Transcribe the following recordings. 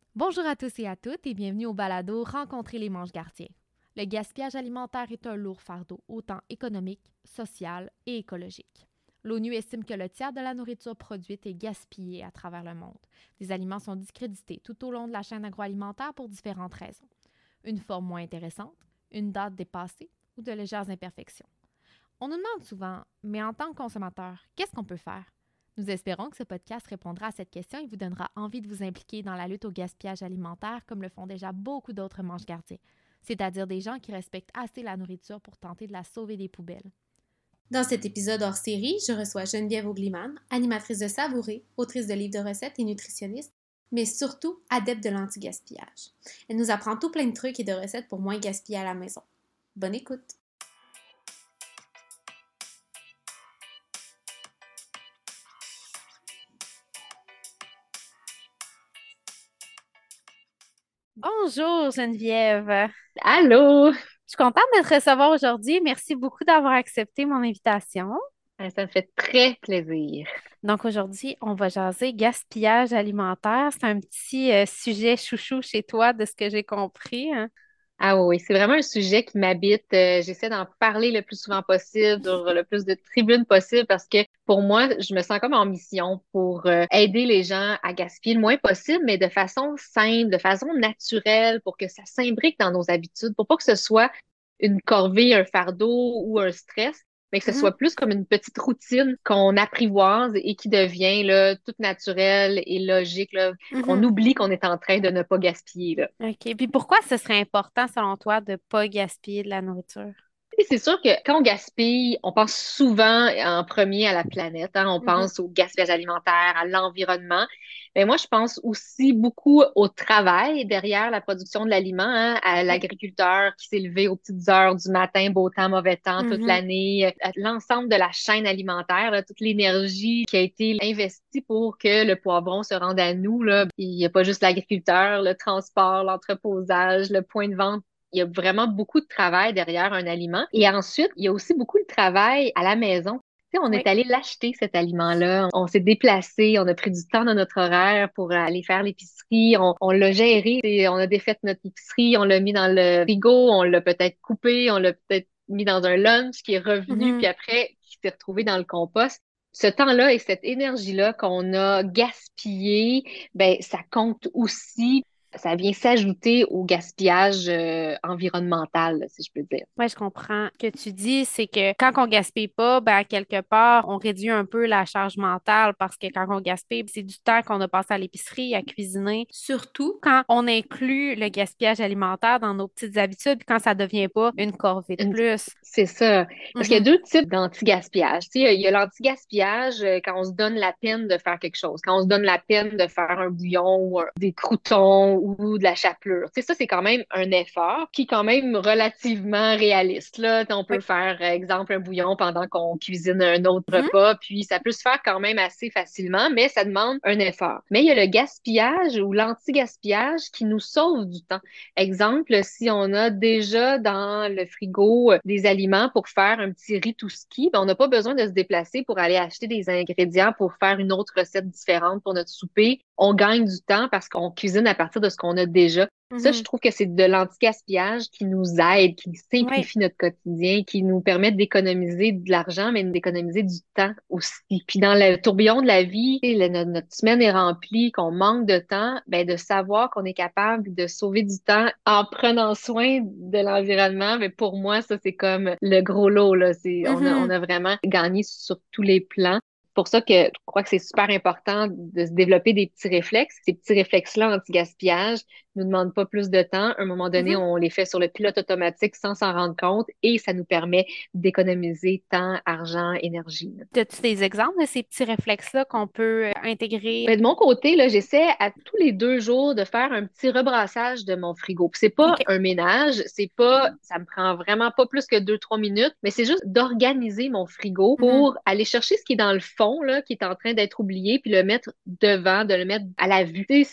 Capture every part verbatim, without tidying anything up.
Bonjour à tous et à toutes et bienvenue au balado Rencontrer les manches gardiens. Le gaspillage alimentaire est un lourd fardeau, autant économique, social et écologique. L'ONU estime que le tiers de la nourriture produite est gaspillée à travers le monde. Des aliments sont discrédités tout au long de la chaîne agroalimentaire pour différentes raisons. Une forme moins intéressante, une date dépassée ou de légères imperfections. On nous demande souvent, mais en tant que consommateur, qu'est-ce qu'on peut faire? Nous espérons que ce podcast répondra à cette question et vous donnera envie de vous impliquer dans la lutte au gaspillage alimentaire comme le font déjà beaucoup d'autres manches gardiens, c'est-à-dire des gens qui respectent assez la nourriture pour tenter de la sauver des poubelles. Dans cet épisode hors série, je reçois Geneviève Augliman, animatrice de Savouré, autrice de livres de recettes et nutritionniste, mais surtout adepte de l'anti-gaspillage. Elle nous apprend tout plein de trucs et de recettes pour moins gaspiller à la maison. Bonne écoute! Bonjour Geneviève! Allô! Je suis contente de te recevoir aujourd'hui. Merci beaucoup d'avoir accepté mon invitation. Ça me fait très plaisir. Donc aujourd'hui, on va jaser gaspillage alimentaire. C'est un petit euh, sujet chouchou chez toi, de ce que j'ai compris, hein. Ah oui, c'est vraiment un sujet qui m'habite. Euh, j'essaie d'en parler le plus souvent possible, sur le plus de tribunes possible, parce que pour moi, je me sens comme en mission pour euh, aider les gens à gaspiller le moins possible, mais de façon simple, de façon naturelle, pour que ça s'imbrique dans nos habitudes, pour pas que ce soit une corvée, un fardeau ou un stress, mais que ce Mhm. soit plus comme une petite routine qu'on apprivoise et qui devient là, toute naturelle et logique, là, qu'on Mhm. oublie qu'on est en train de ne pas gaspiller, là. OK. Puis pourquoi ce serait important, selon toi, de ne pas gaspiller de la nourriture? Et c'est sûr que quand on gaspille, on pense souvent en premier à la planète, hein. On Mhm. pense au gaspillage alimentaire, à l'environnement. Mais moi, je pense aussi beaucoup au travail derrière la production de l'aliment, hein, à Oui. l'agriculteur qui s'est levé aux petites heures du matin, beau temps, mauvais temps, toute Mhm. l'année, à l'ensemble de la chaîne alimentaire, là, toute l'énergie qui a été investie pour que le poivron se rende à nous, là. Il n'y a pas juste l'agriculteur, le transport, l'entreposage, le point de vente. Il y a vraiment beaucoup de travail derrière un aliment. Et ensuite, il y a aussi beaucoup de travail à la maison. Tu sais, on Oui. est allé l'acheter, cet aliment-là. On s'est déplacé, on a pris du temps dans notre horaire pour aller faire l'épicerie. On, on l'a géré, et on a défait notre épicerie, on l'a mis dans le frigo, on l'a peut-être coupé, on l'a peut-être mis dans un lunch qui est revenu, Mhm. puis après, qui s'est retrouvé dans le compost. Ce temps-là et cette énergie-là qu'on a gaspillé, ben, ça compte aussi. Ça vient s'ajouter au gaspillage euh, environnemental, si je peux dire. Oui, je comprends. Ce que tu dis, c'est que quand on gaspille pas, ben, à quelque part, on réduit un peu la charge mentale parce que quand on gaspille, c'est du temps qu'on a passé à l'épicerie, à cuisiner. Surtout quand on inclut le gaspillage alimentaire dans nos petites habitudes, puis quand ça devient pas une corvée de Une- plus. C'est ça. Parce qu'il y a Mhm. deux types d'anti-gaspillage. Tu sais, il y a l'anti-gaspillage euh, quand on se donne la peine de faire quelque chose, quand on se donne la peine de faire un bouillon ou un- des croûtons ou de la chapelure. Tu sais, ça, c'est quand même un effort qui est quand même relativement réaliste. Là, on Oui. peut faire, euh, exemple, un bouillon pendant qu'on cuisine un autre Mhm. repas, puis ça peut se faire quand même assez facilement, mais ça demande un effort. Mais il y a le gaspillage ou l'anti-gaspillage qui nous sauve du temps. Exemple, si on a déjà dans le frigo euh, des aliments pour faire un petit riz tout ski, ben on n'a pas besoin de se déplacer pour aller acheter des ingrédients pour faire une autre recette différente pour notre souper. On gagne du temps parce qu'on cuisine à partir de ce qu'on a déjà. Ça, je Mhm. trouve que c'est de l'anti-gaspillage qui nous aide, qui Oui. simplifie notre quotidien, qui nous permet d'économiser de l'argent, mais d'économiser du temps aussi. Puis dans le tourbillon de la vie, tu sais, le- notre, notre semaine est remplie, qu'on manque de temps, ben de savoir qu'on est capable de sauver du temps en prenant soin de l'environnement, mais pour moi, ça, c'est comme le gros lot, là. C'est, on a, on Mhm. a vraiment gagné sur tous les plans. C'est pour ça que je crois que c'est super important de se développer des petits réflexes. Ces petits réflexes-là anti-gaspillage ne nous demandent pas plus de temps. À un moment donné, Mhm. on les fait sur le pilote automatique sans s'en rendre compte et ça nous permet d'économiser temps, argent, énergie. As-tu des exemples de ces petits réflexes-là qu'on peut euh, intégrer? Ben, de mon côté, là, j'essaie à tous les deux jours de faire un petit rebrassage de mon frigo. Puis c'est pas OK. un ménage, c'est pas, ça me prend vraiment pas plus que deux, trois minutes, mais c'est juste d'organiser mon frigo Mhm. pour aller chercher ce qui est dans le fond, là, qui est en train d'être oublié, puis le mettre devant, de le mettre à la vue. Tu sais, c'est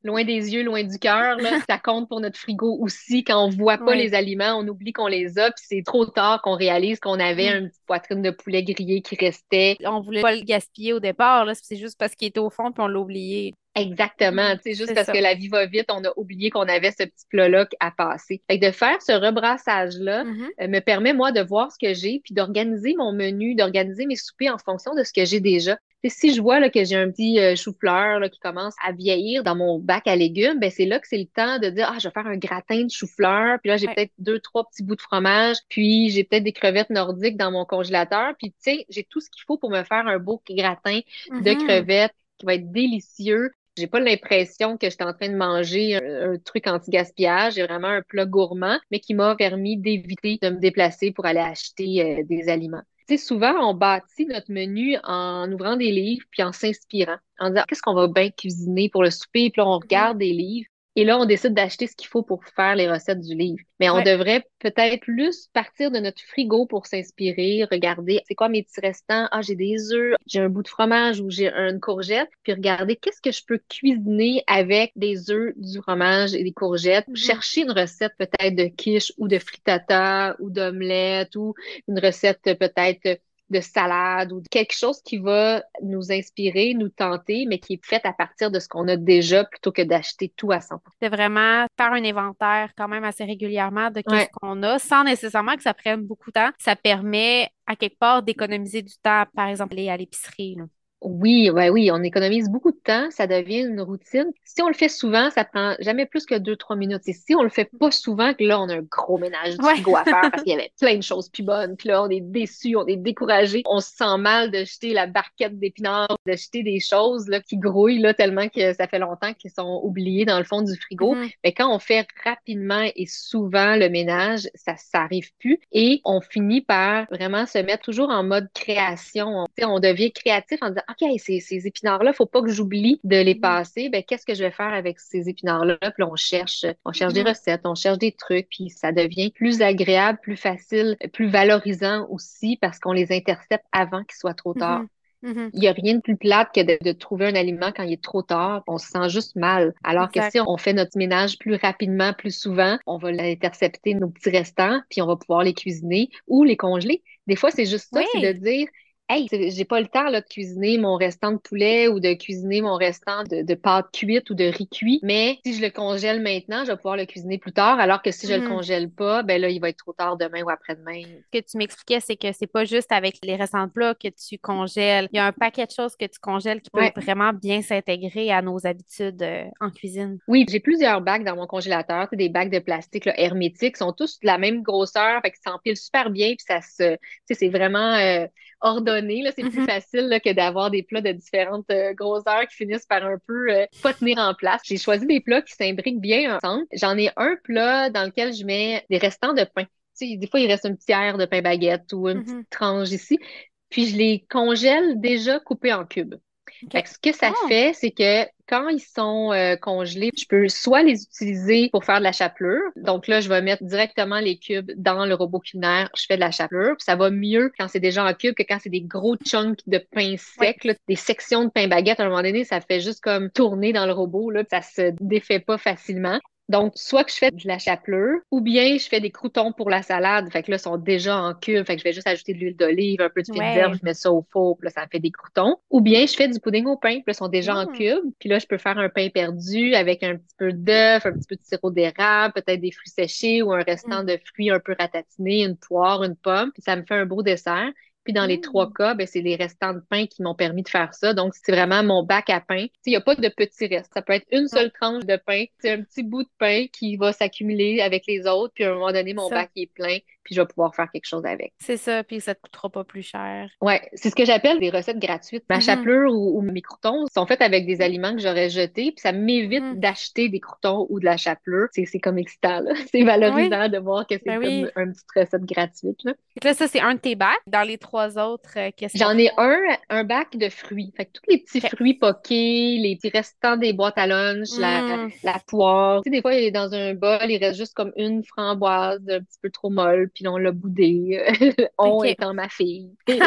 loin des yeux, loin du cœur, là, ça compte pour notre frigo aussi. Quand on voit pas Oui. les aliments, on oublie qu'on les a, puis c'est trop tard qu'on réalise qu'on avait Mhm. une petite poitrine de poulet grillé qui restait. On voulait pas le gaspiller au départ, là, c'est juste parce qu'il était au fond puis on l'a oublié. Exactement, Mhm. tu sais, juste C'est parce ça. que la vie va vite, on a oublié qu'on avait ce petit plat-là à passer. Fait que de faire ce rebrassage-là Mhm. euh, me permet, moi, de voir ce que j'ai, puis d'organiser mon menu, d'organiser mes soupers en fonction de ce que j'ai déjà. Et si je vois là, que j'ai un petit euh, chou-fleur là, qui commence à vieillir dans mon bac à légumes, ben c'est là que c'est le temps de dire, ah, je vais faire un gratin de chou-fleur, puis là, j'ai Ouais. peut-être deux, trois petits bouts de fromage, puis j'ai peut-être des crevettes nordiques dans mon congélateur, puis tu sais, j'ai tout ce qu'il faut pour me faire un beau gratin de Mhm. crevettes qui va être délicieux. J'ai pas l'impression que j'étais en train de manger un, un truc anti-gaspillage. J'ai vraiment un plat gourmand, mais qui m'a permis d'éviter de me déplacer pour aller acheter euh, des aliments. Tu sais, souvent, on bâtit notre menu en ouvrant des livres puis en s'inspirant, en disant qu'est-ce qu'on va bien cuisiner pour le souper, puis là, on Mhm. regarde des livres. Et là, on décide d'acheter ce qu'il faut pour faire les recettes du livre. Mais on Ouais. devrait peut-être plus partir de notre frigo pour s'inspirer, regarder c'est quoi mes petits restants. Ah, j'ai des œufs, j'ai un bout de fromage ou j'ai une courgette. Puis regarder qu'est-ce que je peux cuisiner avec des œufs, du fromage et des courgettes. Mhm. Chercher une recette peut-être de quiche ou de frittata ou d'omelette ou une recette peut-être de salade ou quelque chose qui va nous inspirer, nous tenter, mais qui est fait à partir de ce qu'on a déjà plutôt que d'acheter tout à cent pour cent. C'est vraiment faire un inventaire quand même assez régulièrement de qu'est-ce Ouais. qu'on a, sans nécessairement que ça prenne beaucoup de temps. Ça permet à quelque part d'économiser du temps, par exemple, aller à l'épicerie, là. Oui, ouais, oui, on économise beaucoup de temps, ça devient une routine. Si on le fait souvent, ça prend jamais plus que deux, trois minutes. Et si on le fait pas souvent, que là, on a un gros ménage du Ouais. frigo à faire parce qu'il y avait plein de choses plus bonnes. Puis là, on est déçu, on est découragé. On se sent mal de jeter la barquette d'épinards, de jeter des choses là, qui grouillent là, tellement que ça fait longtemps qu'ils sont oubliés dans le fond du frigo. Mhm. Mais quand on fait rapidement et souvent le ménage, ça, ça arrive plus. Et on finit par vraiment se mettre toujours en mode création. On, tu sais, on devient créatif en disant, OK, ces, ces épinards-là, faut pas que j'oublie de les Mhm. passer. Ben, qu'est-ce que je vais faire avec ces épinards-là? Puis là, on cherche, on cherche des Mhm. recettes, on cherche des trucs, puis ça devient plus agréable, plus facile, plus valorisant aussi parce qu'on les intercepte avant qu'il soit trop tard. Mhm. Mhm. Il n'y a rien de plus plate que de, de trouver un aliment quand il est trop tard. On se sent juste mal. Alors que Exact. si on fait notre ménage plus rapidement, plus souvent, on va intercepter nos petits restants, puis on va pouvoir les cuisiner ou les congeler. Des fois, c'est juste ça, c'est de Oui. dire, hey, c'est- j'ai pas le temps là, de cuisiner mon restant de poulet ou de cuisiner mon restant de, de pâte cuite ou de riz cuit, mais si je le congèle maintenant, je vais pouvoir le cuisiner plus tard, alors que si je le Mhm. congèle pas, ben là, il va être trop tard demain ou après-demain. Ce que tu m'expliquais, c'est que c'est pas juste avec les restants de plats que tu congèles. Il y a un paquet de choses que tu congèles qui peuvent Ouais. vraiment bien s'intégrer à nos habitudes euh, en cuisine. Oui, j'ai plusieurs bacs dans mon congélateur. C'est des bacs de plastique là, hermétiques, ils sont tous de la même grosseur, fait qu'ils s'empilent super bien, puis ça se, tu sais, c'est vraiment euh, ordonné là. C'est plus Mhm. facile là, que d'avoir des plats de différentes euh, grosseurs qui finissent par un peu euh, pas tenir en place. J'ai choisi des plats qui s'imbriquent bien ensemble. J'en ai un plat dans lequel je mets des restants de pain. Tu sais, des fois, il reste un petit tiers de pain baguette ou une petite Mhm. tranche ici. Puis je les congèle déjà coupés en cubes. OK. Fait que ce que ça Oh. fait, c'est que quand ils sont euh, congelés, je peux soit les utiliser pour faire de la chapelure. Donc là, je vais mettre directement les cubes dans le robot culinaire. Je fais de la chapelure. Puis ça va mieux quand c'est déjà en cubes que quand c'est des gros chunks de pain Oui. sec, là, des sections de pain baguette. À un moment donné, ça fait juste comme tourner dans le robot. Là, puis ça se défait pas facilement. Donc, soit que je fais de la chapelure, ou bien je fais des croûtons pour la salade. Fait que là, ils sont déjà en cube. Fait que je vais juste ajouter de l'huile d'olive, un peu de fines d'herbe, Ouais. je mets ça au four, puis là, ça me fait des croûtons. Ou bien je fais du pudding au pain, puis là, ils sont déjà en Mm. cube. Puis là, je peux faire un pain perdu avec un petit peu d'œuf, un petit peu de sirop d'érable, peut-être des fruits séchés ou un restant Mm. de fruits un peu ratatinés, une poire, une pomme. Puis ça me fait un beau dessert. Puis dans les trois Mm. cas, ben, c'est les restants de pain qui m'ont permis de faire ça. Donc, c'est vraiment mon bac à pain. Tu sais, il n'y a pas de petits restes. Ça peut être une Non, seule tranche de pain. C'est un petit bout de pain qui va s'accumuler avec les autres. Puis à un moment donné, c'est mon ça. bac est plein. Puis je vais pouvoir faire quelque chose avec. C'est ça, puis ça te coûtera pas plus cher. Ouais, c'est ce que j'appelle des recettes gratuites. Ma Mhm. chapelure ou, ou mes croûtons sont faits avec des aliments que j'aurais jetés, puis ça m'évite Mhm. d'acheter des croûtons ou de la chapelure. C'est, c'est comme excitant, là. C'est Oui, valorisant de voir que c'est ben comme oui. une petite recette gratuite, là. Fait que là, ça, c'est un de tes bacs. Dans les trois autres, euh, qu'est-ce qu'on J'en fait? ai un, un bac de fruits. Fait que tous les petits OK. fruits poqués, les petits restants des boîtes à lunch, la, Mm. la poire. Tu sais, des fois, il est dans un bol, il reste juste comme une framboise un petit peu trop molle. puis là, on l'a boudé. On OK. étant ma fille. Il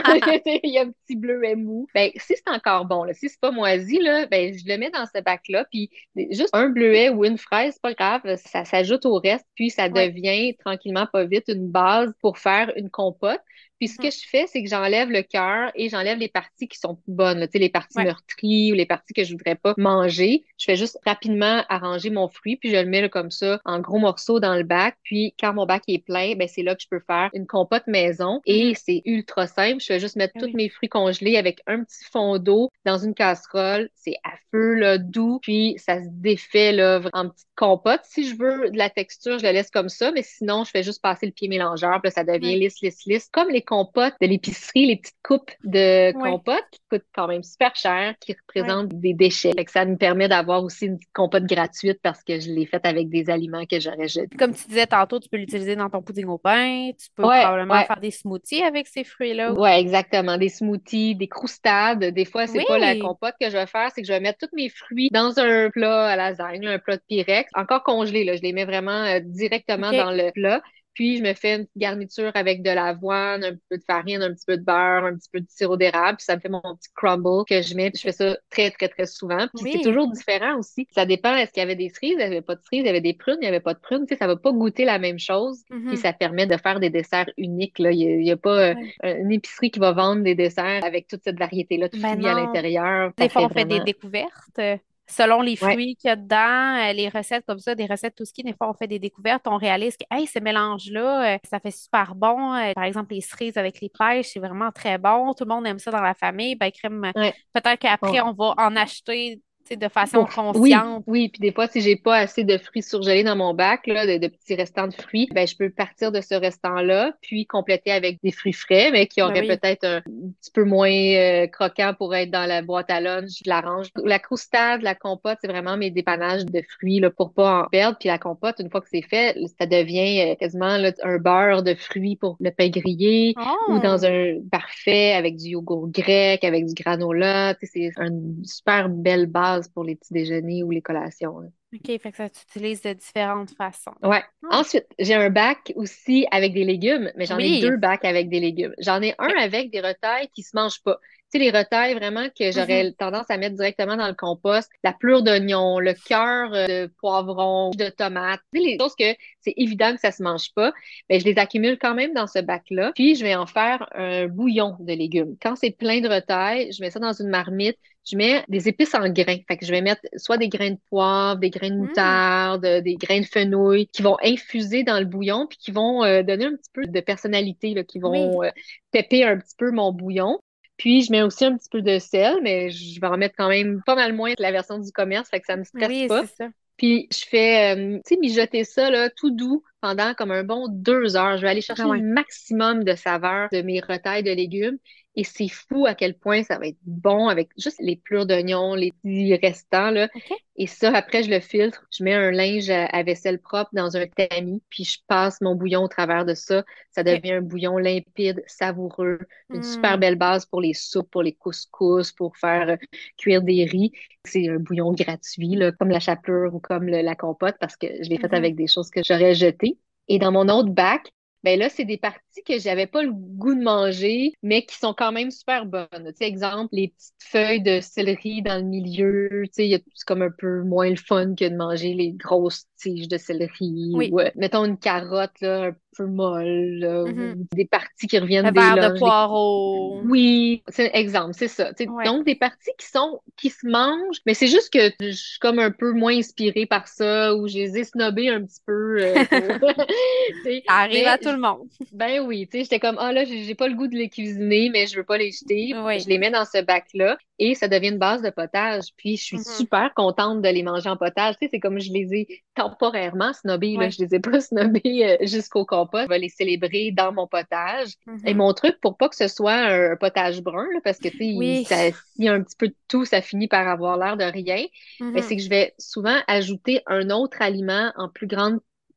y a un petit bleuet mou. Ben, si c'est encore bon, là, si c'est pas moisi, là, ben, je le mets dans ce bac-là, puis juste un bleuet ou une fraise, c'est pas grave, ça s'ajoute au reste, puis ça Ouais. devient tranquillement, pas vite, une base pour faire une compote. Puis ce Mhm. que je fais, c'est que j'enlève le cœur et j'enlève les parties qui sont plus bonnes, là, tu sais, les parties Ouais. meurtries ou les parties que je voudrais pas manger. Je fais juste rapidement arranger mon fruit, puis je le mets là, comme ça en gros morceaux dans le bac. Puis quand mon bac est plein, ben c'est là que je peux faire une compote maison et Mhm. c'est ultra simple. Je fais juste mettre Ah tous oui. mes fruits congelés avec un petit fond d'eau dans une casserole. C'est à feu là, doux, puis ça se défait là, en petite compote. Si je veux de la texture, je la laisse comme ça, mais sinon, je fais juste passer le pied mélangeur, puis là, ça devient Ouais. lisse, lisse, lisse. Comme les compotes de l'épicerie, les petites coupes de Ouais. compote qui coûtent quand même super cher, qui Ouais. représentent des déchets. Fait que ça me permet d'avoir aussi une petite compote gratuite parce que je l'ai faite avec des aliments que j'aurais jetés. Comme tu disais tantôt, tu peux l'utiliser dans ton pudding au pain. Tu peux Ouais, probablement ouais. faire des smoothies avec ces fruits-là. Ouais, exactement. Des smoothies, des croustades. Des fois, c'est pas la Oui. compote que je vais faire, c'est que je vais mettre tous mes fruits dans un plat à lasagne, là, un plat de Pyrex, encore congelé, là. Je les mets vraiment euh, directement OK. dans le plat. Puis, je me fais une petite garniture avec de l'avoine, un petit peu de farine, un petit peu de beurre, un petit peu de sirop d'érable. Puis, ça me fait mon petit crumble que je mets. Puis, je fais OK. ça très, très, très souvent. Puis, c'est Oui. toujours différent aussi. Ça dépend, est-ce qu'il y avait des cerises, il n'y avait pas de cerises, il y avait des prunes, il n'y avait pas de prunes. Tu sais, ça va pas goûter la même chose. Puis, Mhm. ça permet de faire des desserts uniques, là. Il y a, il y a pas euh, Ouais. une épicerie qui va vendre des desserts avec toute cette variété-là de Ben fruits à non. l'intérieur. Des Ça fois, fait on fait des vraiment. découvertes. euh, Selon les Ouais. fruits qu'il y a dedans, euh, les recettes comme ça, des recettes tout ski, des fois, on fait des découvertes, on réalise que hey, ce mélange-là, euh, ça fait super bon. Euh, par exemple, les cerises avec les pêches, c'est vraiment très bon. Tout le monde aime ça dans la famille. Ben, crème, euh, Ouais. peut-être qu'après, Bon. on va en acheter, tu sais, de façon Pour... Oui, consciente. oui. Puis des fois, si j'ai pas assez de fruits surgelés dans mon bac, là, de, de petits restants de fruits, ben, je peux partir de ce restant-là, puis compléter avec des fruits frais, mais qui Ben auraient oui. peut-être un petit peu moins euh, croquants pour être dans la boîte à lunch. Je l'arrange. La croustade, la compote, c'est vraiment mes dépannages de fruits là, pour pas en perdre. Puis la compote, une fois que c'est fait, ça devient euh, quasiment là, un beurre de fruits pour le pain grillé ou dans Oh! un parfait avec du yogourt grec, avec du granola. Tu sais, c'est une super belle base pour les petits déjeuners ou les collations, là. OK, fait que ça s'utilise de différentes façons. Ouais. Ah. Ensuite, j'ai un bac aussi avec des légumes, mais j'en ai Oui. deux bacs avec des légumes. J'en ai un OK. avec des retailles qui se mangent pas. Tu sais, les retailles vraiment que Mhm. j'aurais tendance à mettre directement dans le compost, la pleure d'oignon, le cœur euh, de poivron, de tomate, tu sais, les choses que c'est évident que ça se mange pas, mais je les accumule quand même dans ce bac-là. Puis, je vais en faire un bouillon de légumes. Quand c'est plein de retailles, je mets ça dans une marmite. Je mets des épices en grains. Fait que je vais mettre soit des grains de poivre, des grains de Mm. moutarde, euh, des grains de fenouil qui vont infuser dans le bouillon puis qui vont euh, donner un petit peu de personnalité, là, qui Oui. vont euh, pepper un petit peu mon bouillon. Puis je mets aussi un petit peu de sel, mais je vais en mettre quand même pas mal moins que la version du commerce, fait que ça me stresse Oui, pas. c'est ça. Puis je fais, euh, tu sais, mijoter ça là, tout doux pendant comme un bon deux heures. Je vais aller Ah chercher ouais. le maximum de saveur de mes retailles de légumes. Et c'est fou à quel point ça va être bon avec juste les plures d'oignons, les petits restants, là. OK. Et ça, après, je le filtre. Je mets un linge à, à vaisselle propre dans un tamis, puis je passe mon bouillon au travers de ça. Ça OK. devient un bouillon limpide, savoureux, une super Hmm. belle base pour les soupes, pour les couscous, pour faire euh, cuire des riz. C'est un bouillon gratuit, là, comme la chapelure ou comme le- la compote, parce que je l'ai fait Mhm. avec des choses que j'aurais jetées. Et dans mon autre bac, ben là, c'est des parties que j'avais pas le goût de manger, mais qui sont quand même super bonnes. Tu sais, exemple, les petites feuilles de céleri dans le milieu, tu sais, il y a- c'est comme un peu moins le fun que de manger les grosses tiges de céleri Oui. ou, euh, mettons, une carotte, là, un peu molle, là, Mhm. ou des parties qui Un reviennent des verre de lunchs, des poireau. oui, c'est un exemple, c'est ça. Tu sais, Ouais. donc des parties qui sont qui se mangent, mais c'est juste que je suis comme un peu moins inspirée par ça ou je les ai snobées un petit peu euh, pour tu sais, Ça arrive à mais tout j- le monde. ben oui, tu sais, j'étais comme ah là, j'ai j'ai pas le goût de les cuisiner, mais je veux pas les jeter. Je Oui. les mets dans ce bac-là et ça devient une base de potage. Puis je suis Mhm. super contente de les manger en potage. Tu sais, c'est comme je les ai temporairement snobées là, Ouais. je les ai pas snobées euh, jusqu'au compost. Je vais les célébrer dans mon potage. Et Mhm. mon truc pour pas que ce soit un potage brun, là, parce que tu sais, il- Oui. ça, s'il y a un petit peu de tout, ça finit par avoir l'air de rien, ben, Mhm. c'est que je vais souvent ajouter un autre aliment en plus grande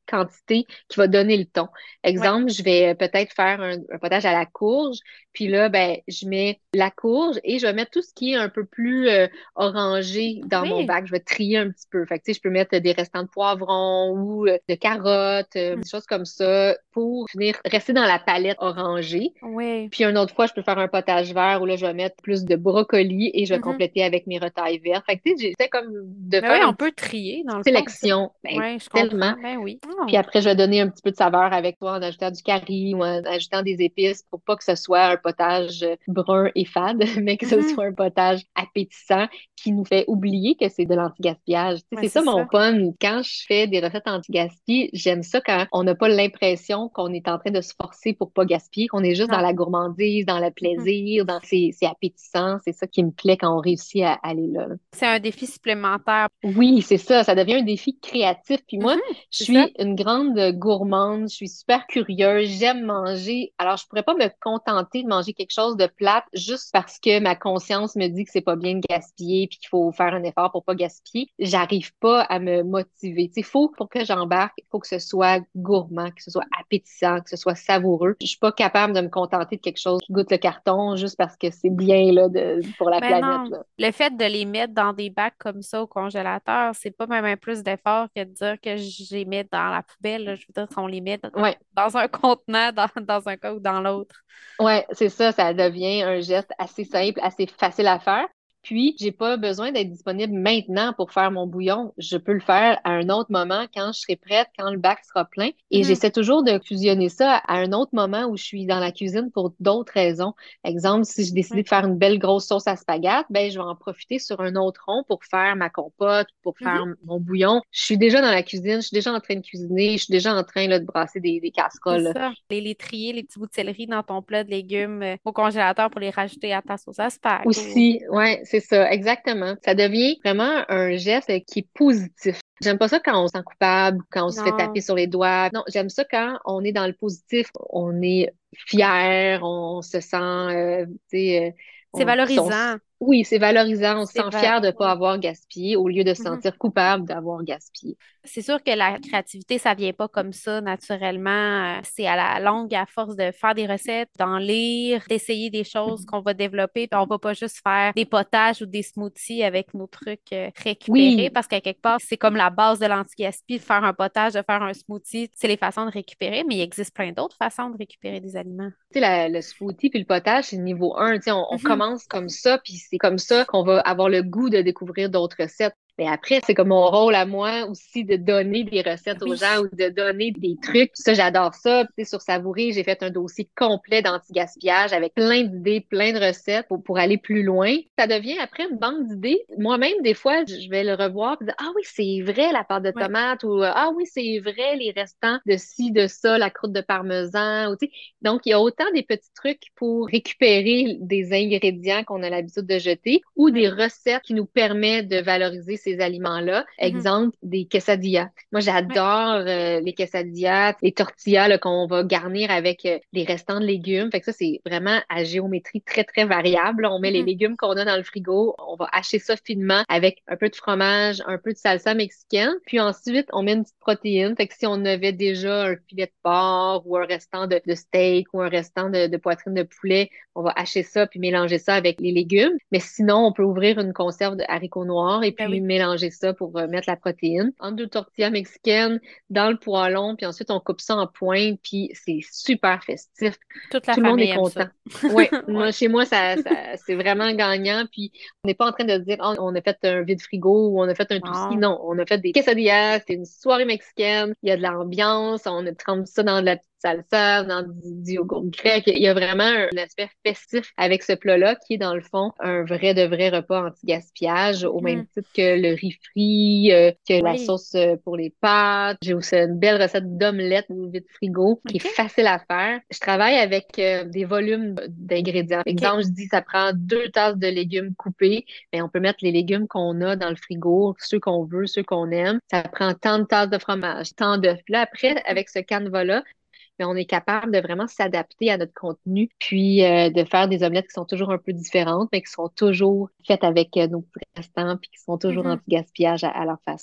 quantité qui va donner le ton. Ouais. Exemple, je vais peut-être faire un, un potage à la courge, puis là, ben, je mets la courge et je vais mettre tout ce qui est un peu plus euh, orangé dans mon Oui. bac. Je vais trier un petit peu. Fait que, tu sais, je peux mettre des restants de poivrons ou euh, de carottes, euh, Mm. des choses comme ça pour venir rester dans la palette orangée. Oui. Puis une autre fois, je peux faire un potage vert où là, je vais mettre plus de brocoli et je vais Mhm. compléter avec mes retailles vertes. Fait que, tu sais, j'essaie comme de Ben oui, faire une on peut petite trier, dans le fond. sélection. Ben, Oui, je tellement. comprends. Ben oui. Puis Oh. après, je vais donner un petit peu de saveur avec toi en ajoutant du curry ou en ajoutant des épices pour pas que ce soit un potage euh, brun et fade, mais que ce Mhm. soit un potage appétissant qui nous fait oublier que c'est de l'anti-gaspillage. Tu sais, Ouais, c'est c'est ça mon ça. fun. Quand je fais des recettes anti-gaspi, j'aime ça quand on n'a pas l'impression qu'on est en train de se forcer pour pas gaspiller, qu'on est juste dans Non. la gourmandise, dans le Mhm. plaisir, dans c'est c'est appétissant. C'est ça qui me plaît quand on réussit à aller là. C'est un défi supplémentaire. Oui, c'est ça, ça devient un défi créatif. Puis moi, Mhm. je C'est ça. suis une grande gourmande, je suis super curieuse, j'aime manger. Alors, je pourrais pas me contenter de manger quelque chose de plate juste parce que ma conscience me dit que c'est pas bien de gaspiller puis qu'il faut faire un effort pour pas gaspiller. J'arrive pas à me motiver. Tu sais, faut, pour que j'embarque, il faut que ce soit gourmand, que ce soit appétissant, que ce soit savoureux. Je suis pas capable de me contenter de quelque chose qui goûte le carton juste parce que c'est bien, là, de, pour la Mais planète, non, là. le fait de les mettre dans des bacs comme ça au congélateur, c'est pas même un plus d'effort que de dire que je les mets dans la poubelle, là. Je veux dire qu'on les met dans Ouais. dans un contenant, dans, dans un cas ou dans l'autre. Ouais, c'est ça, ça devient un geste assez simple, assez facile à faire. Puis, j'ai pas besoin d'être disponible maintenant pour faire mon bouillon. Je peux le faire à un autre moment quand je serai prête, quand le bac sera plein. Et Mhm. j'essaie toujours de fusionner ça à un autre moment où je suis dans la cuisine pour d'autres raisons. Exemple, si j'ai décidé Oui. de faire une belle grosse sauce à spaghettes, ben, je vais en profiter sur un autre rond pour faire ma compote, pour faire Mhm. mon bouillon. Je suis déjà dans la cuisine, je suis déjà en train de cuisiner, je suis déjà en train, là, de brasser des, des C'est casseroles. ça. Les, les trier, les petits bouts de céleri dans ton plat de légumes euh, au congélateur pour les rajouter à ta sauce à spag. Ou... Aussi, ouais, c'est ça, exactement. Ça devient vraiment un geste qui est positif. J'aime pas ça quand on se sent coupable, quand on se fait taper Non, sur les doigts. Non, j'aime ça quand on est dans le positif, on est fier, on se sent, euh, tu sais, euh, c'est on, on s- valorisant. oui, c'est valorisant, on se C'est sent va... fier de pas Oui. avoir gaspillé au lieu de se Mhm. sentir coupable d'avoir gaspillé. C'est sûr que la créativité, ça vient pas comme ça naturellement. Euh, C'est à la longue, à force de faire des recettes, d'en lire, d'essayer des choses qu'on va développer. Puis on va pas juste faire des potages ou des smoothies avec nos trucs euh, récupérés Oui, parce qu'à quelque part, c'est comme la base de l'anti-gaspi, de faire un potage, de faire un smoothie. C'est les façons de récupérer, mais il existe plein d'autres façons de récupérer des aliments. tu sais, la- le smoothie puis le potage, c'est le niveau un. Tu sais, on, on Mhm. commence comme ça, puis c'est comme ça qu'on va avoir le goût de découvrir d'autres recettes. Mais après, c'est comme mon rôle à moi aussi de donner des recettes aux Oui. gens ou de donner des trucs. Ça, j'adore ça. Puis, tu sais, sur Savourer, j'ai fait un dossier complet d'anti-gaspillage avec plein d'idées, plein de recettes pour, pour aller plus loin. Ça devient après une banque d'idées. Moi-même, des fois, je vais le revoir et dire, ah oui, c'est vrai la pâte de Ouais. tomate ou ah oui, c'est vrai les restants de ci, de ça, la croûte de parmesan. Ou, tu sais, donc, il y a autant des petits trucs pour récupérer des ingrédients qu'on a l'habitude de jeter ou Ouais. des recettes qui nous permettent de valoriser ces aliments-là. Mhm. Exemple, des quesadillas. Moi, Ouais. j'adore euh, les quesadillas, les tortillas là, qu'on va garnir avec euh, les restants de légumes. Fait que ça, c'est vraiment à géométrie très, très variable. Là, on met les Mhm. légumes qu'on a dans le frigo, on va hacher ça finement avec un peu de fromage, un peu de salsa mexicaine. Puis ensuite, on met une petite protéine. Fait que si on avait déjà un filet de porc ou un restant de, de steak ou un restant de, de poitrine de poulet, on va hacher ça puis mélanger ça avec les légumes. Mais sinon, on peut ouvrir une conserve de haricots noirs et Ben puis oui. mélanger ça pour euh, mettre la protéine. Entre deux tortillas mexicaines dans le poêlon, puis ensuite on coupe ça en pointes, puis c'est super festif. Toute la Tout le monde famille est aime ça. content. Ouais, moi, Ouais. chez moi, ça, ça, c'est vraiment gagnant. Puis, on n'est pas en train de se dire, oh, on a fait un vide frigo ou on a fait un tout-ci. Non. Non, on a fait des quesadillas, c'est une soirée mexicaine, il y a de l'ambiance, on a trempé ça dans de la petite salsa, dans du, du yogourt grec. Il y a vraiment un aspect festif avec ce plat-là qui est, dans le fond, un vrai de vrai repas anti-gaspillage, au même Mhm. titre que le riz frit, euh, que la Oui. sauce euh, pour les pâtes. J'ai aussi une belle recette d'omelette au vide frigo qui est OK. facile à faire. Je travaille avec euh, des volumes d'ingrédients. OK. Exemple, je dis ça prend deux tasses de légumes coupés. Mais on peut mettre les légumes qu'on a dans le frigo, ceux qu'on veut, ceux qu'on aime. Ça prend tant de tasses de fromage, tant d'œufs. Puis là, après, Mhm. avec ce canevas-là, mais on est capable de vraiment s'adapter à notre contenu, puis euh, de faire des omelettes qui sont toujours un peu différentes, mais qui sont toujours faites avec euh, nos petits restants, puis qui sont toujours Mhm. anti-gaspillage à, à leur façon.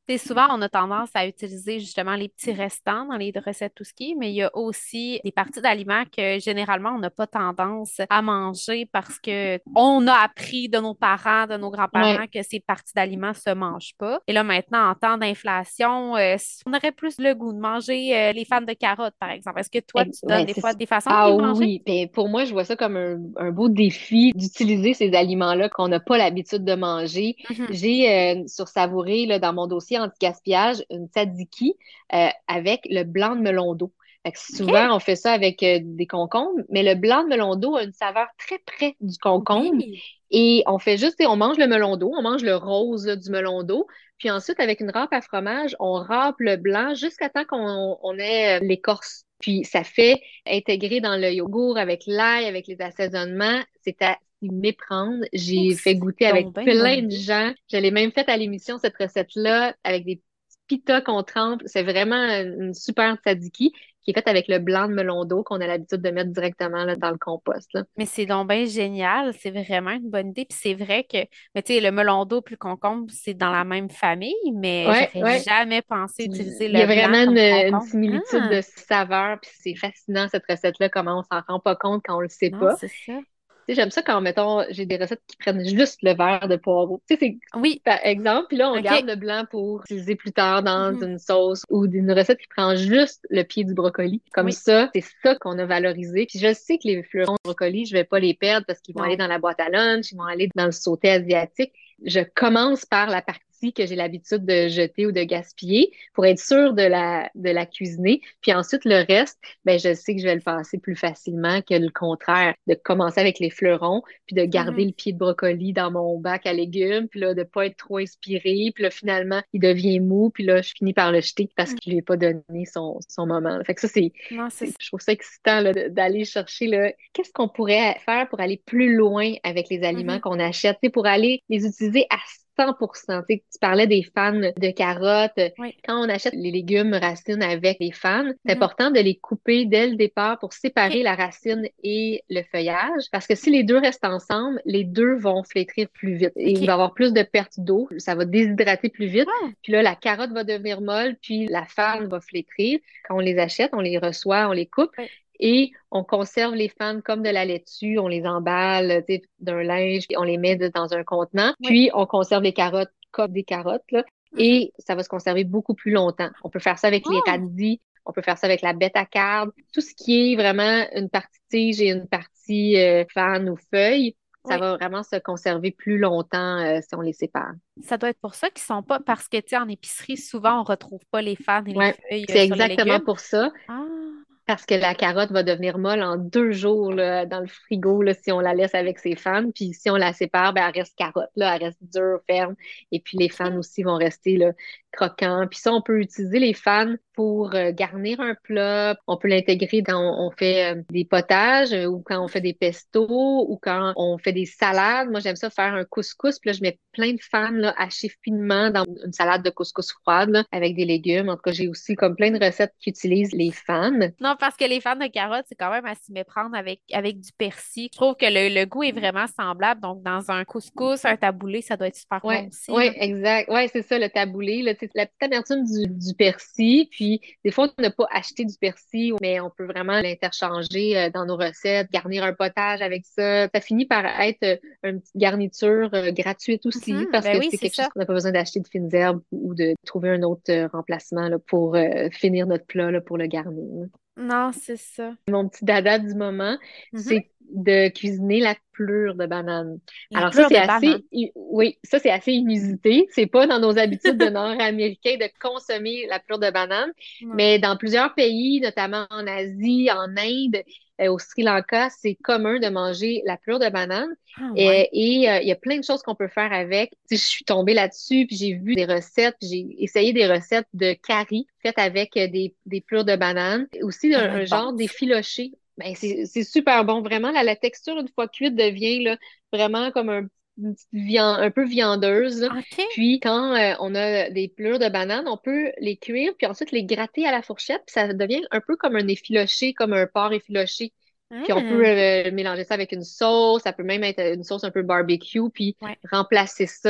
Tu sais, souvent, on a tendance à utiliser justement les petits restants dans les recettes tout ski, mais il y a aussi des parties d'aliments que généralement, on n'a pas tendance à manger parce que on a appris de nos parents, de nos grands-parents Ouais. que ces parties d'aliments se mangent pas. Et là, maintenant, en temps d'inflation, euh, on aurait plus le goût de manger euh, les fans de carottes, par exemple. Est-ce que toi, Ex- tu donnes Ben, des c'est fois ça. des façons de Ah les manger? oui, ben, pour moi, je vois ça comme un, un beau défi d'utiliser ces aliments-là qu'on n'a pas l'habitude de manger. Mhm. J'ai euh, sur Savouré, là, dans mon dossier anti-gaspillage, une tzatziki euh, avec le blanc de melon d'eau. Fait que OK. souvent, on fait ça avec euh, des concombres, mais le blanc de melon d'eau a une saveur très près du concombre. Oui. Et on fait juste, tu sais, on mange le melon d'eau, on mange le rose là, du melon d'eau. Puis ensuite, avec une râpe à fromage, on râpe le blanc jusqu'à temps qu'on on ait euh, l'écorce. Puis ça fait intégrer dans le yogourt avec l'ail, avec les assaisonnements. C'est à s'y méprendre. Oh, J'ai fait c'est goûter avec donc bien une bonne plein de idée. gens. Je l'ai même fait à l'émission, cette recette-là, avec des petits pitas qu'on trempe. C'est vraiment une super tzatziki qui est faite avec le blanc de melon d'eau qu'on a l'habitude de mettre directement là, dans le compost, là. Mais c'est donc bien génial, c'est vraiment une bonne idée. Puis c'est vrai que, mais tu sais, le melon d'eau puis le concombre, c'est dans la même famille, mais Ouais, j'aurais ouais. jamais pensé Puis, utiliser il y le a blanc vraiment une, comme une concombre. similitude Ah, de saveur, puis c'est fascinant cette recette-là, comment on s'en rend pas compte quand on le sait non, pas. c'est ça. Tu sais, j'aime ça quand, mettons, j'ai des recettes qui prennent juste le verre de poireau. Tu sais, c'est Oui, par exemple, puis là, on OK. garde le blanc pour utiliser plus tard dans Mhm. une sauce ou d'une recette qui prend juste le pied du brocoli. Comme Oui, ça, c'est ça qu'on a valorisé. Puis je sais que les fleurons de brocoli, je vais pas les perdre parce qu'ils vont aller non. dans la boîte à lunch, ils vont aller dans le sauté asiatique. Je commence par la partie que j'ai l'habitude de jeter ou de gaspiller pour être sûre de la, de la cuisiner. Puis ensuite, le reste, ben, je sais que je vais le passer plus facilement que le contraire, de commencer avec les fleurons, puis de garder Mhm. le pied de brocoli dans mon bac à légumes, puis là, de pas être trop inspiré, puis là, finalement, il devient mou, puis là, je finis par le jeter parce Mhm. qu'il lui est pas donné son, son moment. Fait que ça, c'est, Non, c'est c'est- ça. je trouve ça excitant, là, de- d'aller chercher, là, qu'est-ce qu'on pourrait faire pour aller plus loin avec les aliments Mhm. qu'on achète, tu sais, pour aller les utiliser à cent pour cent. Tu sais, tu parlais des fans de carottes. Oui. Quand on achète les légumes racines avec les fans, c'est Mhm. important de les couper dès le départ pour OK. séparer la racine et le feuillage. Parce que si les deux restent ensemble, les deux vont flétrir plus vite. Et il va y OK. avoir plus de pertes d'eau. Ça va déshydrater plus vite. Ah, Puis là, la carotte va devenir molle, puis la fan va flétrir. Quand on les achète, on les reçoit, on les coupe. oui. Et on conserve les fans comme de la laitue, on les emballe, tu sais, d'un linge, puis on les met de- dans un contenant. Oui. Puis on conserve les carottes comme des carottes, là, Mhm. et ça va se conserver beaucoup plus longtemps. On peut faire ça avec les Oh, radis, on peut faire ça avec la bête à carbe, tout ce qui est vraiment une partie tige et une partie euh, fan ou feuille, ça oui. va vraiment se conserver plus longtemps euh, si on les sépare. Ça doit être pour ça qu'ils sont pas, parce que, tu sais, en épicerie, souvent, on retrouve pas les fans et les Ouais, feuilles euh, c'est sur les exactement légumes. pour ça. Ah, Parce que la carotte va devenir molle en deux jours là, dans le frigo là, si on la laisse avec ses fans. Puis si on la sépare, ben, elle reste carotte, là, elle reste dure, ferme. Et puis les fans OK. aussi vont rester là, croquants. Puis ça, on peut utiliser les fans pour euh, garnir un plat. On peut l'intégrer quand on, on fait euh, des potages euh, ou quand on fait des pestos ou quand on fait des salades. Moi, j'aime ça faire un couscous. Puis là, je mets plein de fans là, hachés finement dans une salade de couscous froide là, avec des légumes. En tout cas, j'ai aussi comme plein de recettes qui utilisent les fans. Non, parce que les fans de carottes, c'est quand même à s'y méprendre avec, avec du persil. Je trouve que le, le goût est vraiment semblable. Donc, dans un couscous, un taboulé, ça doit être super bon Ouais, aussi, là. ouais, exact. Ouais, c'est ça, le taboulé, là, tu sais, la petite amertume du, du persil. Puis, des fois, on n'a pas acheté du persil, mais on peut vraiment l'interchanger euh, dans nos recettes, garnir un potage avec ça. Ça finit par être euh, une petite garniture euh, gratuite aussi, Mhm. parce Ben que oui, c'est c'est quelque chose ça. qu'on n'a pas besoin d'acheter de fines herbes ou de trouver un autre euh, remplacement là, pour euh, finir notre plat là, pour le garnir. Non, c'est ça. Mon petit dada du moment, Mhm. c'est de cuisiner la pelure de banane. La Alors ça, pleure c'est de banane. assez, i- oui, ça c'est assez inusité. C'est pas dans nos habitudes de Nord-Américains de consommer la pelure de banane, Non. mais dans plusieurs pays, notamment en Asie, en Inde, euh, au Sri Lanka, c'est commun de manger la pelure de banane. Ah ouais. Et et, euh, il y a plein de choses qu'on peut faire avec. Tu sais, je suis tombée là-dessus, puis j'ai vu des recettes, puis j'ai essayé des recettes de curry faites avec euh, des, des pelures de banane. Aussi, Ça un, doit un être bon, genre ça. d'effiloché. Ben, c'est c'est super bon. Vraiment, la, la texture, une fois cuite, devient là, vraiment comme un, une petite viande, un peu viandeuse, là. OK. Puis, quand euh, on a des pelures de banane, on peut les cuire, puis ensuite les gratter à la fourchette, puis ça devient un peu comme un effiloché, comme un porc effiloché. Puis on peut Hum. euh, mélanger ça avec une sauce, ça peut même être une sauce un peu barbecue, puis Ouais. remplacer ça.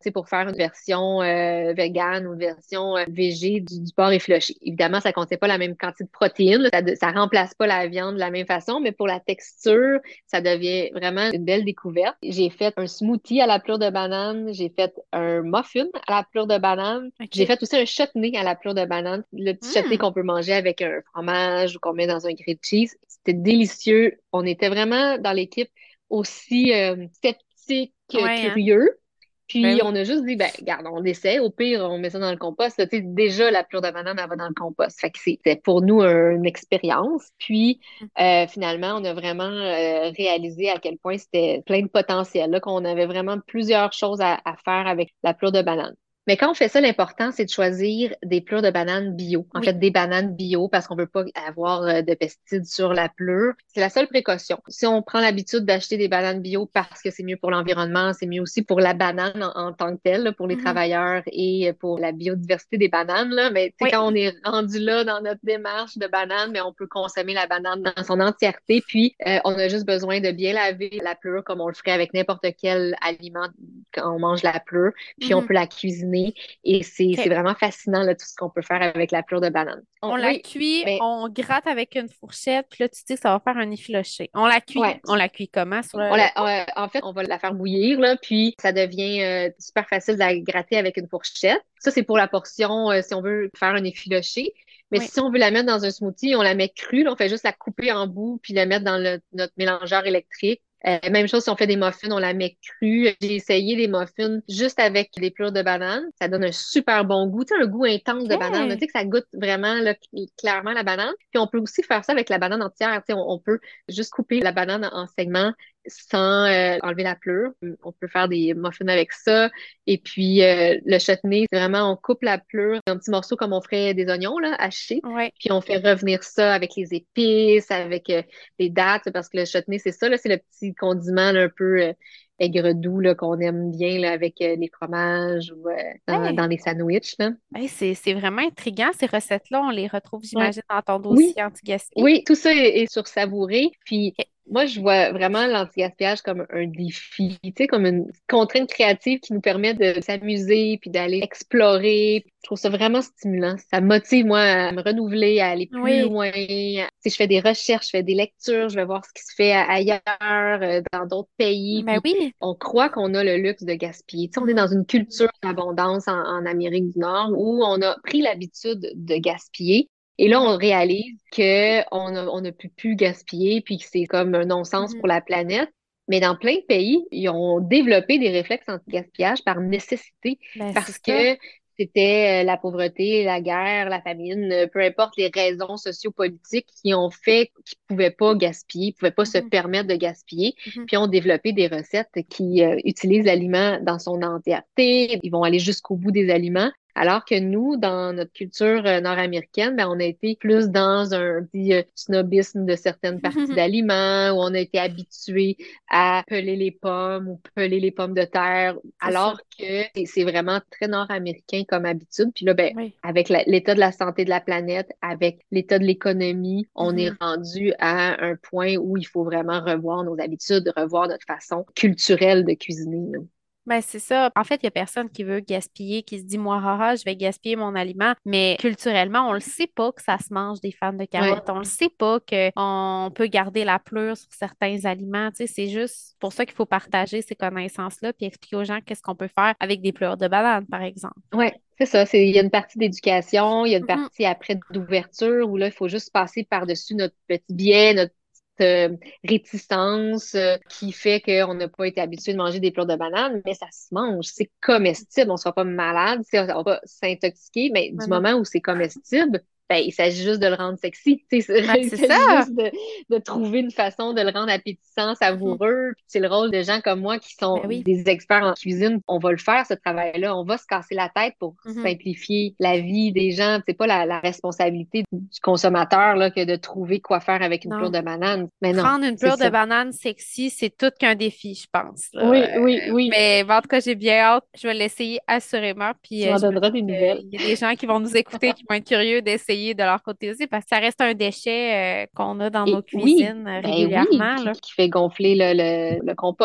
sais, pour faire une version euh, végane ou une version euh, végé du, du porc effiloché. Évidemment, ça contient pas la même quantité de protéines, là. ça, de- ça remplace pas la viande de la même façon, mais pour la texture, ça devient vraiment une belle découverte. J'ai fait un smoothie à la pleure de banane, j'ai fait un muffin à la pleure de banane, j'ai OK. fait aussi un chutney à la pleure de banane, le petit chutney Hmm. qu'on peut manger avec un fromage ou qu'on met dans un grilled cheese. C'était délicieux. On était vraiment dans l'équipe aussi euh, sceptique, euh, Ouais, hein? curieux. Ben Puis oui. on a juste dit, ben, regarde, on essaie. Au pire, on met ça dans le compost. Tu sais, déjà, la pleure de banane, elle va dans le compost. Fait que c'était pour nous un- une expérience. Puis euh, finalement, on a vraiment euh, réalisé à quel point c'était plein de potentiel, là, qu'on avait vraiment plusieurs choses à, à faire avec la pleure de banane. Mais quand on fait ça, l'important, c'est de choisir des plures de bananes bio. En Oui. fait, des bananes bio parce qu'on veut pas avoir euh, de pesticides sur la pleure. C'est la seule précaution. Si on prend l'habitude d'acheter des bananes bio parce que c'est mieux pour l'environnement, c'est mieux aussi pour la banane en, en tant que telle, là, pour les Mhm. travailleurs et pour la biodiversité des bananes, là. Mais tu sais, Oui. quand on est rendu là dans notre démarche de banane, mais on peut consommer la banane dans son entièreté. Puis, euh, on a juste besoin de bien laver la pleure comme on le ferait avec n'importe quel aliment quand on mange la pleure. Puis, on Mhm. peut la cuisiner et c'est c'est OK. vraiment fascinant là, tout ce qu'on peut faire avec la pleure de banane. On- On la oui, cuit, mais on gratte avec une fourchette, puis là, tu dis que ça va faire un effiloché. On la cuit. ouais. On la cuit comment sur On le, le la, feu? on- en fait, on va la faire bouillir, là, puis ça devient euh, super facile de la gratter avec une fourchette. Ça, c'est pour la portion euh, si on veut faire un effiloché. Mais Oui. si on veut la mettre dans un smoothie, on la met crue, là, on fait juste la couper en bout puis la mettre dans le- notre mélangeur électrique. Euh, même chose si on fait des muffins, on la met crue. J'ai essayé des muffins juste avec les plures de banane. Ça donne un super bon goût, tu sais, un goût intense de banane. Tu OK. sais que ça goûte vraiment là, clairement la banane. Puis on peut aussi faire ça avec la banane entière. Tu sais, on, on peut juste couper la banane en segments sans euh, enlever la pleure. On peut faire des muffins avec ça. Et puis, euh, le chutney, c'est vraiment, on coupe la pleure en petits morceaux comme on ferait des oignons, là, hachés. Oui. Puis, on fait revenir ça avec les épices, avec euh, les dattes, parce que le chutney, c'est ça, là, c'est le petit condiment là, un peu euh, aigre-doux là, qu'on aime bien là, avec euh, les fromages ou euh, dans, Hey. dans les sandwichs, là. Hey, c'est, c'est vraiment intriguant, ces recettes-là. On les retrouve, Ouais. j'imagine, dans ton Oui, dossier anti-gaspi. oui, tout ça est, est sur savourer. Puis OK. moi, je vois vraiment l'anti-gaspillage comme un défi, tu sais, comme une contrainte créative qui nous permet de s'amuser puis d'aller explorer. Je trouve ça vraiment stimulant. Ça me motive, moi, à me renouveler, à aller plus Oui. loin. Tu sais, je fais des recherches, je fais des lectures, je vais voir ce qui se fait a- ailleurs, euh, dans d'autres pays. Ben Puis oui. on croit qu'on a le luxe de gaspiller. Tu sais, on est Mhm. dans une culture d'abondance en, en Amérique du Nord où on a pris l'habitude de gaspiller. Et là, Oui. on réalise que on a, on ne peut plus gaspiller, puis que c'est comme un non-sens Mhm. pour la planète. Mais dans plein de pays, ils ont développé des réflexes anti-gaspillage par nécessité, Ben c'est parce ça. que c'était euh, la pauvreté, la guerre, la famine, euh, peu importe les raisons sociopolitiques qui ont fait qu'ils ne pouvaient pas gaspiller, ne pouvaient pas se Mhm. permettre de gaspiller, Mhm. puis ont développé des recettes qui euh, utilisent l'aliment dans son entièreté. Ils vont aller jusqu'au bout des aliments. Alors que nous, dans notre culture euh, nord-américaine, ben, on a été plus dans un petit euh, snobisme de certaines parties d'aliments, où on a été habitué à peler les pommes ou peler les pommes de terre, C'est ça. alors que c'est c'est vraiment très nord-américain comme habitude. Puis là, ben, Oui. avec la- l'état de la santé de la planète, avec l'état de l'économie, on est Mhm. rendu à un point où il faut vraiment revoir nos habitudes, revoir notre façon culturelle de cuisiner, là. Ben, c'est ça. En fait, il n'y a personne qui veut gaspiller, qui se dit, moi, haha, je vais gaspiller mon aliment. Mais culturellement, on ne le sait pas que ça se mange des fans de Ouais. carottes. On ne le sait pas qu'on peut garder la pleure sur certains aliments. Tu sais, c'est juste pour ça qu'il faut partager ces connaissances-là puis expliquer aux gens qu'est-ce qu'on peut faire avec des pleurs de banane, par exemple. Ouais, c'est ça. C'est, il y a une partie d'éducation, il y a une Mhm. partie après d'ouverture où là, il faut juste passer par-dessus notre petit biais, notre petite euh, réticence euh, qui fait qu'on n'a pas été habitué de manger des plats de bananes, mais ça se mange, c'est comestible, on ne sera pas malade, c'est- on va pas s'intoxiquer, mais Mais du non. moment où c'est comestible, ben, il s'agit juste de le rendre sexy. Tu sais, Ben, il c'est ça. s'agit juste de, de trouver une façon de le rendre appétissant, Mhm. savoureux. Puis c'est le rôle de gens comme moi qui sont Ben oui. des experts en cuisine. On va le faire, ce travail-là. On va se casser la tête pour Mhm. simplifier la vie des gens. C'est pas la, la responsabilité du consommateur là, que de trouver quoi faire avec une pleure Non. de banane. Mais non, Prendre une c'est pleure de ça. banane sexy, c'est tout qu'un défi, je pense, là. Oui, oui, Euh, oui. mais bon, en tout cas, j'ai bien hâte. Je vais l'essayer assurément. Puis Tu euh, m'en je me donneras doute des nouvelles. qu'il y a des gens qui vont nous écouter, qui vont être curieux d'essayer de leur côté aussi, parce que ça reste un déchet euh, qu'on a dans nos Et oui, cuisines euh, ben oui, régulièrement, puis là. qui fait gonfler le, le, le compost.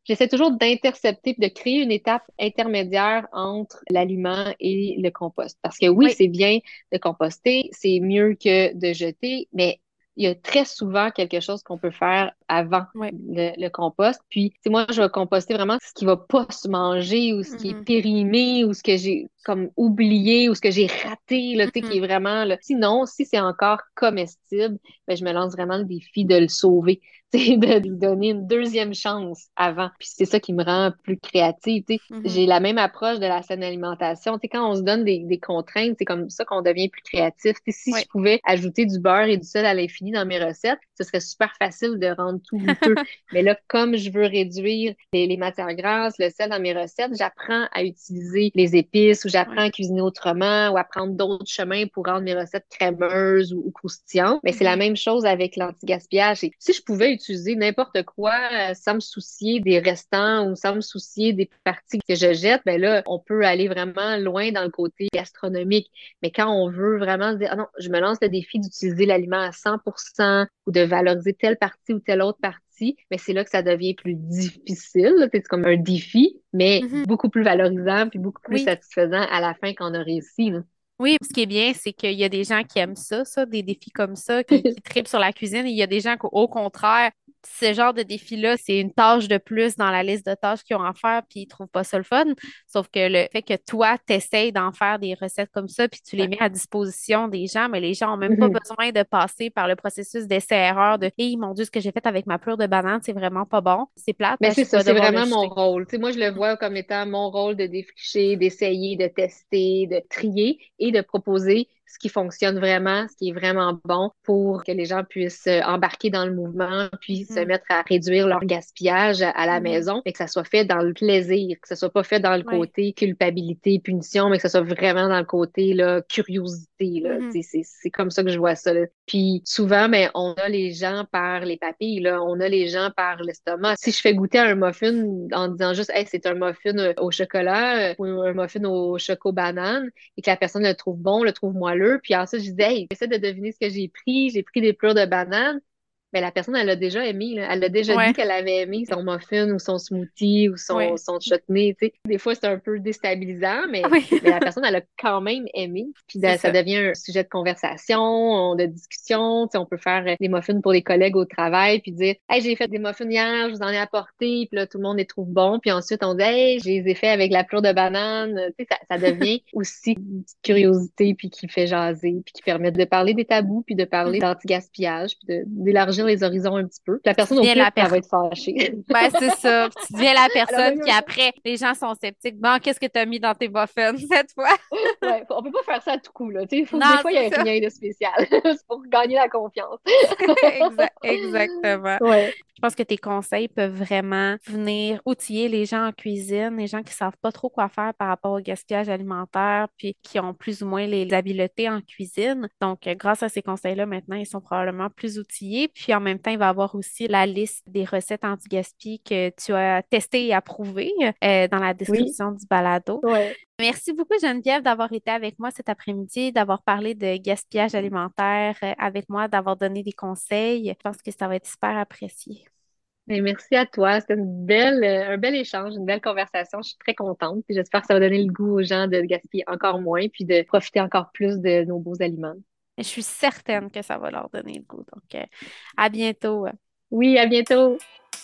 j'essaie toujours d'intercepter, de créer une étape intermédiaire entre l'aliment et le compost. Parce que oui, Oui. c'est bien de composter, c'est mieux que de jeter, mais il y a très souvent quelque chose qu'on peut faire avant Oui. le, le compost. Puis, tu sais, moi, je vais composter vraiment ce qui va pas se manger ou ce qui est Mhm. périmé ou ce que j'ai comme oublié ou ce que j'ai raté, là, tu sais, Mhm. qui est vraiment, là. Sinon, si c'est encore comestible, ben, je me lance vraiment le défi de le sauver. C'est de lui donner une deuxième chance avant. Puis c'est ça qui me rend plus créative. Tu sais. Mhm. J'ai la même approche de la saine alimentation. Tu sais, quand on se donne des, des contraintes, c'est comme ça qu'on devient plus créatif. Tu sais, si Oui. je pouvais ajouter du beurre et du sel à l'infini dans mes recettes, ce serait super facile de rendre tout goûteux. Mais là, comme je veux réduire les, les matières grasses, le sel dans mes recettes, j'apprends à utiliser les épices ou j'apprends Oui. à cuisiner autrement ou à prendre d'autres chemins pour rendre mes recettes crémeuses ou, ou croustillantes. Mais c'est la Mhm. même chose avec l'anti-gaspillage. Et si je pouvais utiliser n'importe quoi euh, sans me soucier des restants ou sans me soucier des parties que je jette, ben là, on peut aller vraiment loin dans le côté gastronomique. Mais quand on veut vraiment se dire, ah non, je me lance le défi d'utiliser l'aliment à cent pour cent ou de valoriser telle partie ou telle autre partie, mais c'est là que ça devient plus difficile. là. C'est comme un défi, mais Mhm. beaucoup plus valorisant puis beaucoup plus Oui. satisfaisant à la fin quand on a réussi. là. Oui, ce qui est bien, c'est qu'il y a des gens qui aiment ça, ça, des défis comme ça, qui, qui tripent sur la cuisine. Et il y a des gens qu'au au contraire, ce genre de défi-là, c'est une tâche de plus dans la liste de tâches qu'ils ont à faire, puis ils trouvent pas ça le fun. Sauf que le fait que toi, t'essayes d'en faire des recettes comme ça, puis tu les Ouais. mets à disposition des gens, mais les gens ont même pas Mhm. besoin de passer par le processus d'essai-erreur de Hey, mon Dieu, ce que j'ai fait avec ma pleure de banane, c'est vraiment pas bon. C'est plate, Mais parce c'est que je ça, vais c'est devoir le vraiment mon jeter. rôle. Tu sais, moi, je le vois comme étant mon rôle de défricher, d'essayer, de tester, de trier et de proposer ce qui fonctionne vraiment, ce qui est vraiment bon pour que les gens puissent euh, embarquer dans le mouvement, puis se Mhm. mettre à réduire leur gaspillage à, à la Mhm. maison et que ça soit fait dans le plaisir, que ça soit pas fait dans le Ouais. côté culpabilité, punition, mais que ça soit vraiment dans le côté là, curiosité. Là. Mhm. Tu sais, C'est c'est comme ça que je vois ça. là. Puis souvent, mais on a les gens par les papilles, là, on a les gens par l'estomac. Si je fais goûter un muffin en disant juste hey, c'est un muffin euh, au chocolat euh, ou un muffin au choco-banane et que la personne le trouve bon, le trouve moelleux, puis ensuite je dis hey, essaie de deviner ce que j'ai pris, j'ai pris des pleurs de banane. Mais la personne, elle l'a déjà aimé, là. Elle a déjà dit Ouais. qu'elle avait aimé son muffin ou son smoothie ou son, Ouais. son chutney, tu sais. Des fois, c'est un peu déstabilisant, mais, Oui. mais la personne, elle a quand même aimé. Puis C'est de- ça ça. devient un sujet de conversation, de discussion. Tu sais, on peut faire euh, des muffins pour les collègues au travail, puis dire, hey, j'ai fait des muffins hier, je vous en ai apporté, puis là, tout le monde les trouve bons. Puis ensuite, on dit, hey, j'ai les ai fait avec la pleure de banane. Tu sais, ça, ça devient aussi une petite curiosité, puis qui fait jaser, puis qui permet de parler des tabous, puis de parler Mhm. d'anti-gaspillage, puis de- d'élargir les horizons un petit peu. Puis la Tu personne, au deviens pire, la elle va personne. être fâchée. Ben, c'est ça. Puis tu deviens la Alors, personne qui, après, les gens sont sceptiques. Bon, qu'est-ce que tu as mis dans tes muffins cette fois? ouais, on peut pas faire ça à tout coup, là. Tu sais, il faut que des Non, fois, il y c'est ait ça. rien de spécial. C'est pour gagner la confiance. Exact, exactement. ouais. Je pense que tes conseils peuvent vraiment venir outiller les gens en cuisine, les gens qui savent pas trop quoi faire par rapport au gaspillage alimentaire, puis qui ont plus ou moins les habiletés en cuisine. Donc, euh, grâce à ces conseils-là, maintenant, ils sont probablement plus outillés. Puis en même temps, il va y avoir aussi la liste des recettes anti-gaspi que tu as testées et approuvées euh, dans la Oui. description du balado. Ouais. Merci beaucoup, Geneviève, d'avoir été avec moi cet après-midi, d'avoir parlé de gaspillage alimentaire euh, avec moi, d'avoir donné des conseils. Je pense que ça va être super apprécié. Mais merci à toi. C'était une belle, euh, un bel échange, une belle conversation. Je suis très contente. Puis j'espère que ça va donner le goût aux gens de gaspiller encore moins, puis de profiter encore plus de nos beaux aliments. Je suis certaine que ça va leur donner le goût. Donc, euh, à bientôt. Oui, à bientôt.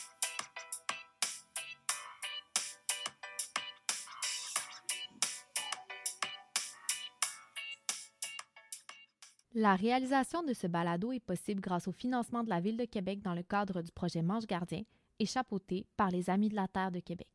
La réalisation de ce balado est possible grâce au financement de la Ville de Québec dans le cadre du projet Manche Gardien et chapeauté par les Amis de la Terre de Québec.